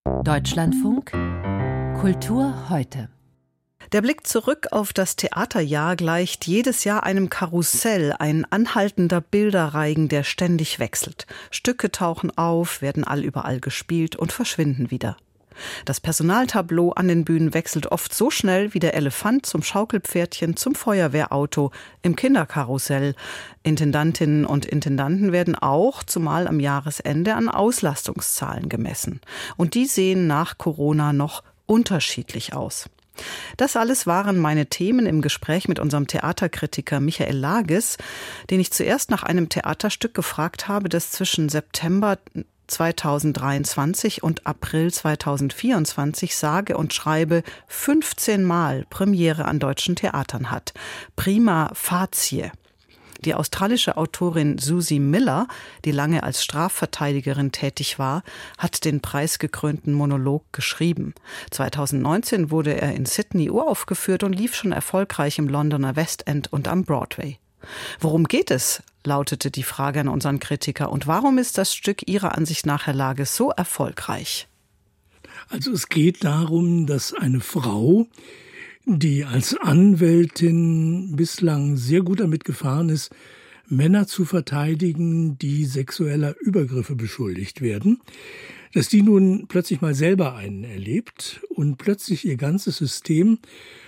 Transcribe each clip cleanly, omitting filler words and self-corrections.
Deutschlandfunk Kultur heute. Der Blick zurück auf das Theaterjahr gleicht jedes Jahr einem Karussell, ein anhaltender Bilderreigen, der ständig wechselt. Stücke tauchen auf, werden allüberall gespielt und verschwinden wieder. Das Personaltableau an den Bühnen wechselt oft so schnell wie der Elefant zum Schaukelpferdchen, zum Feuerwehrauto, im Kinderkarussell. Intendantinnen und Intendanten werden auch, zumal am Jahresende, an Auslastungszahlen gemessen. Und die sehen nach Corona noch unterschiedlich aus. Das alles waren meine Themen im Gespräch mit unserem Theaterkritiker Michael Lages, den ich zuerst nach einem Theaterstück gefragt habe, das zwischen September 2023 und April 2024 sage und schreibe 15 Mal Premiere an deutschen Theatern hat. Prima facie. Die australische Autorin Susie Miller, die lange als Strafverteidigerin tätig war, hat den preisgekrönten Monolog geschrieben. 2019 wurde er in Sydney uraufgeführt und lief schon erfolgreich im Londoner West End und am Broadway. Worum geht es, lautete die Frage an unseren Kritiker. Und warum ist das Stück Ihrer Ansicht nach, Herr Lages, so erfolgreich? Also es geht darum, dass eine Frau, die als Anwältin bislang sehr gut damit gefahren ist, Männer zu verteidigen, die sexueller Übergriffe beschuldigt werden, dass die nun plötzlich mal selber einen erlebt und plötzlich ihr ganzes System,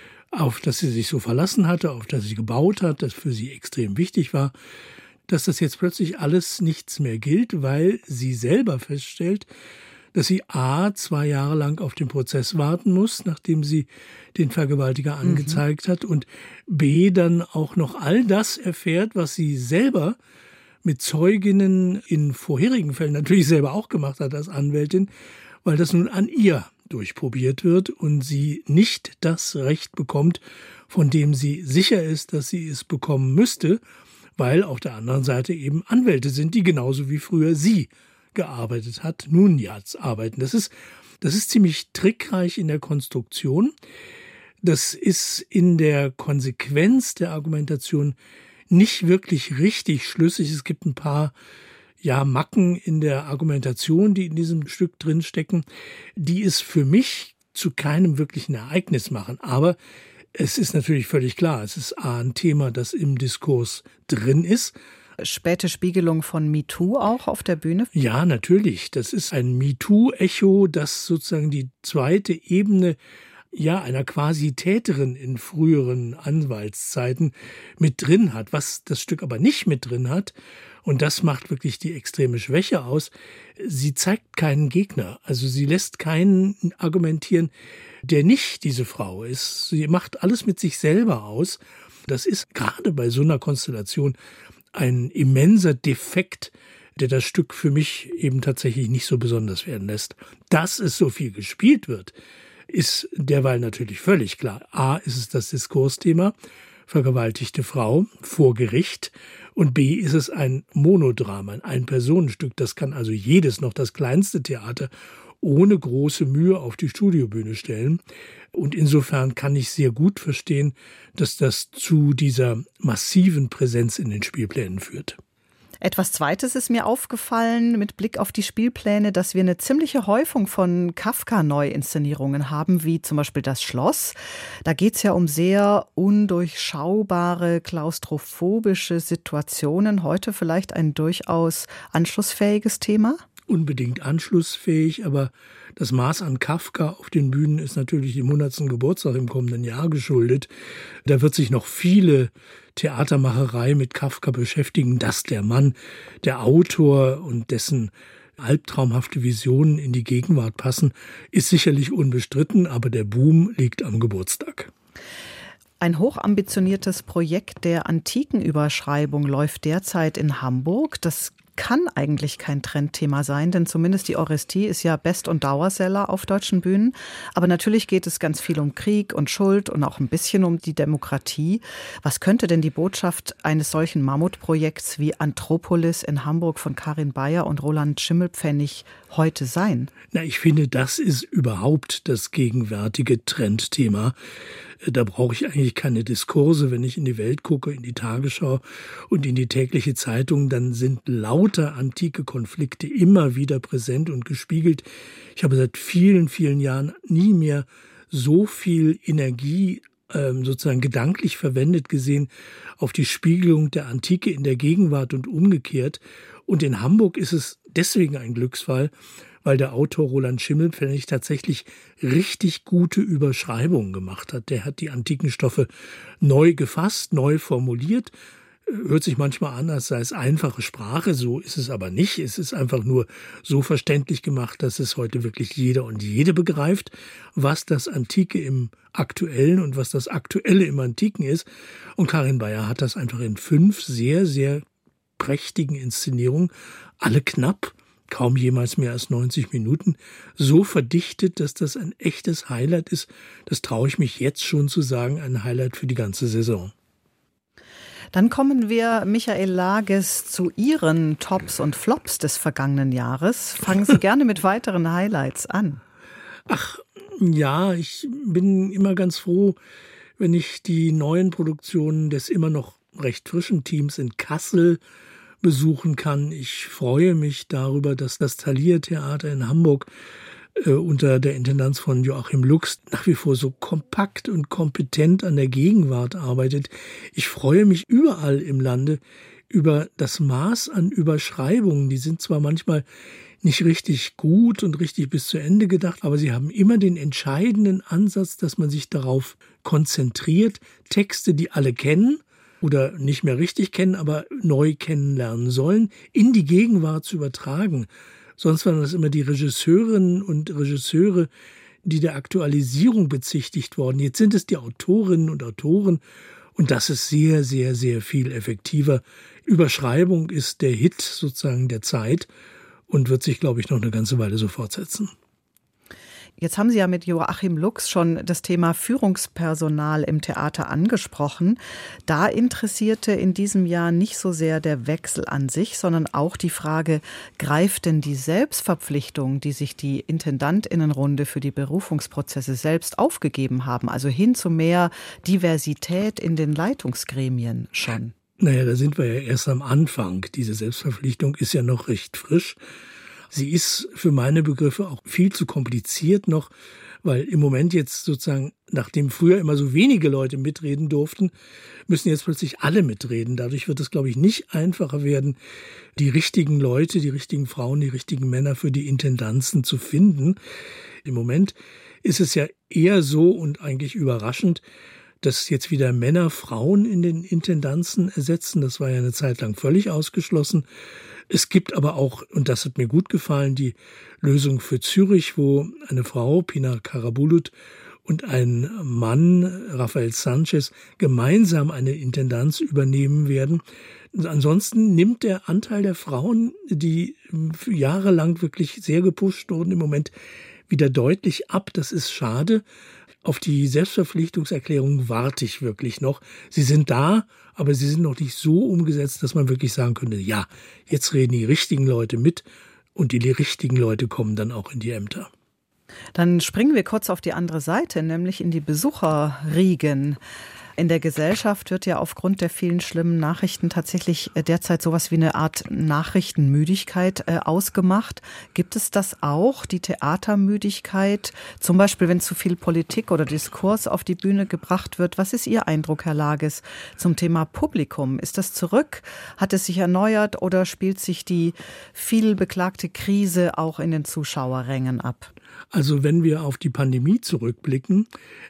auf das sie sich so verlassen hatte, auf das sie gebaut hat, das für sie extrem wichtig war, dass das jetzt plötzlich alles nichts mehr gilt, weil sie selber feststellt, dass sie A, 2 Jahre lang auf den Prozess warten muss, nachdem sie den Vergewaltiger angezeigt hat, und B, dann auch noch all das erfährt, was sie selber mit Zeuginnen in vorherigen Fällen natürlich selber auch gemacht hat als Anwältin, weil das nun an ihr durchprobiert wird und sie nicht das Recht bekommt, von dem sie sicher ist, dass sie es bekommen müsste, weil auf der anderen Seite eben Anwälte sind, die genauso wie früher sie gearbeitet hat, nun jetzt arbeiten. Das ist ziemlich trickreich in der Konstruktion. Das ist in der Konsequenz der Argumentation nicht wirklich richtig schlüssig. Es gibt ein paar Macken in der Argumentation, die in diesem Stück drin stecken, die es für mich zu keinem wirklichen Ereignis machen. Aber es ist natürlich völlig klar, es ist ein Thema, das im Diskurs drin ist. Späte Spiegelung von MeToo auch auf der Bühne? Ja, natürlich. Das ist ein MeToo-Echo, das sozusagen die zweite Ebene einer quasi Täterin in früheren Anwaltszeiten mit drin hat. Was das Stück aber nicht mit drin hat, und das macht wirklich die extreme Schwäche aus, sie zeigt keinen Gegner. Also sie lässt keinen argumentieren, der nicht diese Frau ist. Sie macht alles mit sich selber aus. Das ist gerade bei so einer Konstellation ein immenser Defekt, der das Stück für mich eben tatsächlich nicht so besonders werden lässt. Dass es so viel gespielt wird, ist derweil natürlich völlig klar. A, ist es das Diskursthema, vergewaltigte Frau vor Gericht, und B, ist es ein Monodrama, ein Ein-Personenstück. Das kann also jedes, noch das kleinste Theater, ohne große Mühe auf die Studiobühne stellen. Und insofern kann ich sehr gut verstehen, dass das zu dieser massiven Präsenz in den Spielplänen führt. Etwas Zweites ist mir aufgefallen mit Blick auf die Spielpläne, dass wir eine ziemliche Häufung von Kafka-Neuinszenierungen haben, wie zum Beispiel Das Schloss. Da geht es ja um sehr undurchschaubare, klaustrophobische Situationen. Heute vielleicht ein durchaus anschlussfähiges Thema? Unbedingt anschlussfähig, aber das Maß an Kafka auf den Bühnen ist natürlich dem 100. Geburtstag im kommenden Jahr geschuldet. Da wird sich noch viele Theatermacherei mit Kafka beschäftigen, dass der Mann, der Autor und dessen albtraumhafte Visionen in die Gegenwart passen, ist sicherlich unbestritten, aber der Boom liegt am Geburtstag. Ein hochambitioniertes Projekt der Antikenüberschreibung läuft derzeit in Hamburg. Das kann eigentlich kein Trendthema sein, denn zumindest die Orestie ist ja Best- und Dauerseller auf deutschen Bühnen. Aber natürlich geht es ganz viel um Krieg und Schuld und auch ein bisschen um die Demokratie. Was könnte denn die Botschaft eines solchen Mammutprojekts wie Anthropolis in Hamburg von Karin Bayer und Roland Schimmelpfennig heute sein? Na, ich finde, das ist überhaupt das gegenwärtige Trendthema. Da brauche ich eigentlich keine Diskurse. Wenn ich in die Welt gucke, in die Tagesschau und in die tägliche Zeitung, dann sind lauter antike Konflikte immer wieder präsent und gespiegelt. Ich habe seit vielen, vielen Jahren nie mehr so viel Energie sozusagen gedanklich verwendet gesehen auf die Spiegelung der Antike in der Gegenwart und umgekehrt. Und in Hamburg ist es deswegen ein Glücksfall, weil der Autor Roland Schimmelpfennig tatsächlich richtig gute Überschreibungen gemacht hat. Der hat die antiken Stoffe neu gefasst, neu formuliert. Hört sich manchmal an, als sei es einfache Sprache, so ist es aber nicht. Es ist einfach nur so verständlich gemacht, dass es heute wirklich jeder und jede begreift, was das Antike im Aktuellen und was das Aktuelle im Antiken ist. Und Karin Beyer hat das einfach in 5 sehr, sehr prächtigen Inszenierungen, alle knapp, kaum jemals mehr als 90 Minuten, so verdichtet, dass das ein echtes Highlight ist. Das traue ich mich jetzt schon zu sagen, ein Highlight für die ganze Saison. Dann kommen wir, Michael Lages, zu Ihren Tops und Flops des vergangenen Jahres. Fangen Sie gerne mit weiteren Highlights an. Ach ja, ich bin immer ganz froh, wenn ich die neuen Produktionen des immer noch recht frischen Teams in Kassel besuchen kann. Ich freue mich darüber, dass das Thalia Theater in Hamburg unter der Intendanz von Joachim Lux nach wie vor so kompakt und kompetent an der Gegenwart arbeitet. Ich freue mich überall im Lande über das Maß an Überschreibungen. Die sind zwar manchmal nicht richtig gut und richtig bis zu Ende gedacht, aber sie haben immer den entscheidenden Ansatz, dass man sich darauf konzentriert, Texte, die alle kennen oder nicht mehr richtig kennen, aber neu kennenlernen sollen, in die Gegenwart zu übertragen. Sonst waren das immer die Regisseurinnen und Regisseure, die der Aktualisierung bezichtigt worden. Jetzt sind es die Autorinnen und Autoren und das ist sehr, sehr, sehr viel effektiver. Überschreibung ist der Hit sozusagen der Zeit und wird sich, glaube ich, noch eine ganze Weile so fortsetzen. Jetzt haben Sie ja mit Joachim Lux schon das Thema Führungspersonal im Theater angesprochen. Da interessierte in diesem Jahr nicht so sehr der Wechsel an sich, sondern auch die Frage, greift denn die Selbstverpflichtung, die sich die Intendantinnenrunde für die Berufungsprozesse selbst aufgegeben haben, also hin zu mehr Diversität in den Leitungsgremien schon? Naja, da sind wir ja erst am Anfang. Diese Selbstverpflichtung ist ja noch recht frisch. Sie ist für meine Begriffe auch viel zu kompliziert noch, weil im Moment jetzt sozusagen, nachdem früher immer so wenige Leute mitreden durften, müssen jetzt plötzlich alle mitreden. Dadurch wird es, glaube ich, nicht einfacher werden, die richtigen Leute, die richtigen Frauen, die richtigen Männer für die Intendanzen zu finden. Im Moment ist es ja eher so und eigentlich überraschend, dass jetzt wieder Männer Frauen in den Intendanzen ersetzen. Das war ja eine Zeit lang völlig ausgeschlossen. Es gibt aber auch, und das hat mir gut gefallen, die Lösung für Zürich, wo eine Frau, Pina Karabulut, und ein Mann, Rafael Sanchez, gemeinsam eine Intendanz übernehmen werden. Ansonsten nimmt der Anteil der Frauen, die jahrelang wirklich sehr gepusht wurden, im Moment wieder deutlich ab. Das ist schade. Auf die Selbstverpflichtungserklärung warte ich wirklich noch. Sie sind da, aber sie sind noch nicht so umgesetzt, dass man wirklich sagen könnte, ja, jetzt reden die richtigen Leute mit und die richtigen Leute kommen dann auch in die Ämter. Dann springen wir kurz auf die andere Seite, nämlich in die Besucherriegen. In der Gesellschaft wird ja aufgrund der vielen schlimmen Nachrichten tatsächlich derzeit sowas wie eine Art Nachrichtenmüdigkeit ausgemacht. Gibt es das auch, die Theatermüdigkeit? Zum Beispiel, wenn zu viel Politik oder Diskurs auf die Bühne gebracht wird. Was ist Ihr Eindruck, Herr Lages, zum Thema Publikum? Ist das zurück? Hat es sich erneuert oder spielt sich die viel beklagte Krise auch in den Zuschauerrängen ab? Also wenn wir auf die Pandemie zurückblicken,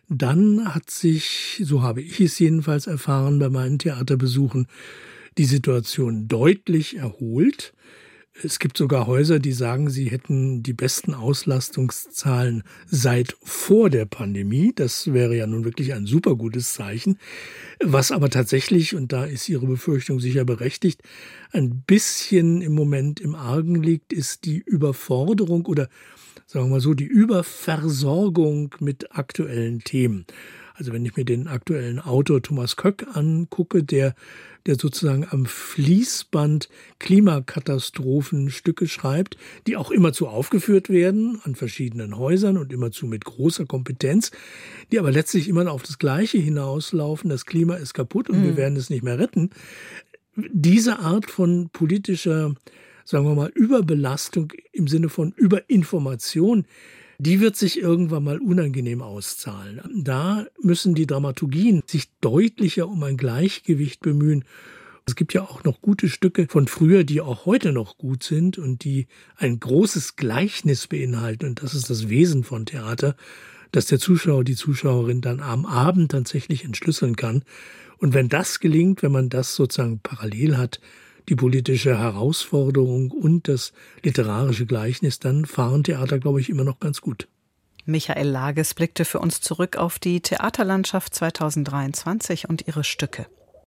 dann hat sich, so habe ich es jedenfalls erfahren bei meinen Theaterbesuchen, die Situation deutlich erholt. Es gibt sogar Häuser, die sagen, sie hätten die besten Auslastungszahlen seit vor der Pandemie. Das wäre ja nun wirklich ein super gutes Zeichen. Was aber tatsächlich, und da ist Ihre Befürchtung sicher berechtigt, ein bisschen im Moment im Argen liegt, ist die Überforderung oder sagen wir mal so, die Überversorgung mit aktuellen Themen. Also wenn ich mir den aktuellen Autor Thomas Köck angucke, der sozusagen am Fließband Klimakatastrophenstücke schreibt, die auch immerzu aufgeführt werden an verschiedenen Häusern und immerzu mit großer Kompetenz, die aber letztlich immer auf das Gleiche hinauslaufen, das Klima ist kaputt und wir werden es nicht mehr retten. Diese Art von politischer, sagen wir mal, Überbelastung im Sinne von Überinformation, die wird sich irgendwann mal unangenehm auszahlen. Da müssen die Dramaturgien sich deutlicher um ein Gleichgewicht bemühen. Es gibt ja auch noch gute Stücke von früher, die auch heute noch gut sind und die ein großes Gleichnis beinhalten. Und das ist das Wesen von Theater, dass der Zuschauer, die Zuschauerin dann am Abend tatsächlich entschlüsseln kann. Und wenn das gelingt, wenn man das sozusagen parallel hat, die politische Herausforderung und das literarische Gleichnis, dann fahren Theater, glaube ich, immer noch ganz gut. Michael Lages blickte für uns zurück auf die Theaterlandschaft 2023 und ihre Stücke.